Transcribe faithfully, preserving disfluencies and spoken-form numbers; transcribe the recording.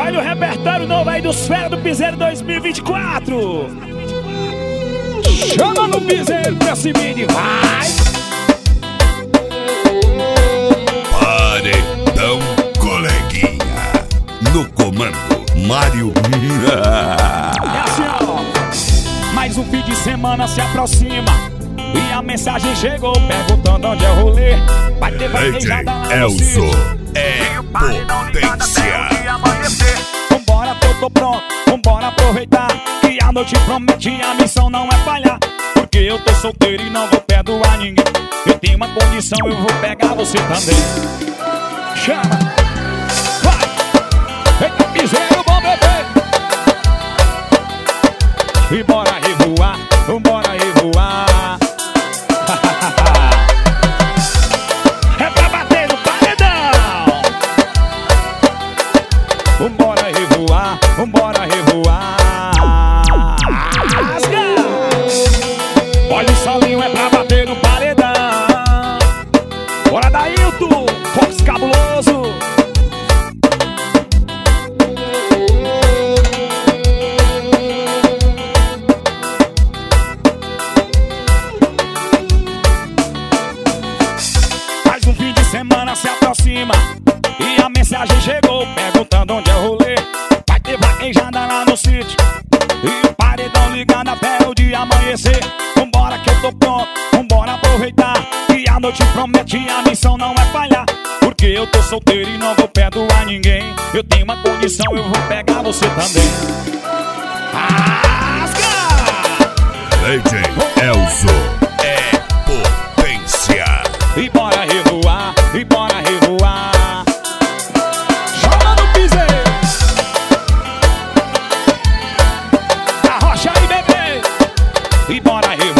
Vai no repertório novo aí dos Fera do Piseiro dois mil e vinte e quatro. Chama no piseiro pra cima e vai. Paredão Coleguinha. No comando, Mário. É assim, ó. Mais um fim de semana se aproxima e a mensagem chegou perguntando onde é o rolê. Vai ter vaquejada lá no Elzo sítio. é potência. Vambora que eu tô pronto, vambora aproveitar que a noite promete e a missão não é falhar. Porque eu tô solteiro e não vou perdoar ninguém. Eu tenho uma condição, eu vou pegar você também. Chama, vai, eita piseiro, bom bebê. E bora revoar, vambora revoar. É pra bater no paredão. Vambora revoar, vambora revoar. Rasga! Olha o solinho, é pra bater no paredão. Bora Dailton, Fox Cabuloso. Mais um fim de semana se aproxima e a mensagem chegou perguntando onde é o rolê. Vai ter vaquejada lá no sítio e o paredão ligado até o dia amanhecer. Vambora que eu tô pronto, vambora aproveitar que a noite promete e a missão não é falhar. Porque eu tô solteiro e não vou perdoar ninguém. Eu tenho uma condição, eu vou pegar você também. Rasga! D J Elzo é potência. E bora revoar, e bora revoar. Chama no piseiro. Arrocha aí, bebê. E bora revoar.